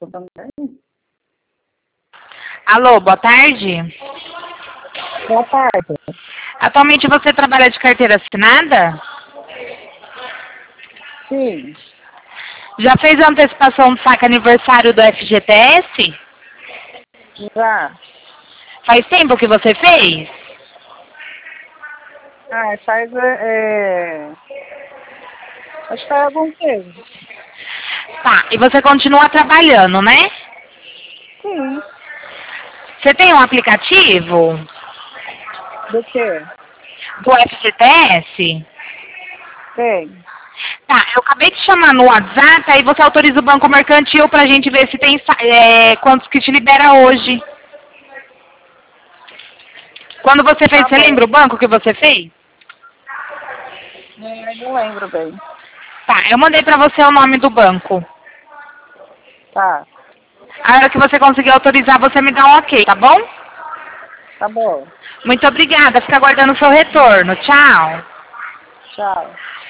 também. Alô, boa tarde. Boa tarde. Atualmente você trabalha de carteira assinada? Sim, Já fez a antecipação do saque aniversário do FGTS? já. Faz tempo que você fez? Ah, faz, acho que faz algum tempo. Tá, e você continua trabalhando, né? Sim. Você tem um aplicativo Do quê? do FGTS? Tem. Tá, eu acabei de chamar no WhatsApp, aí você autoriza o banco mercantil pra gente ver se tem quantos que te libera hoje. Quando você fez, Tá você bom. lembra o banco que você fez? Não lembro bem. Tá, eu mandei pra você o nome do banco. Tá, A hora que você conseguir autorizar, você me dá um ok, tá bom? tá bom. Muito obrigada, fica aguardando o seu retorno. Tchau. Tchau.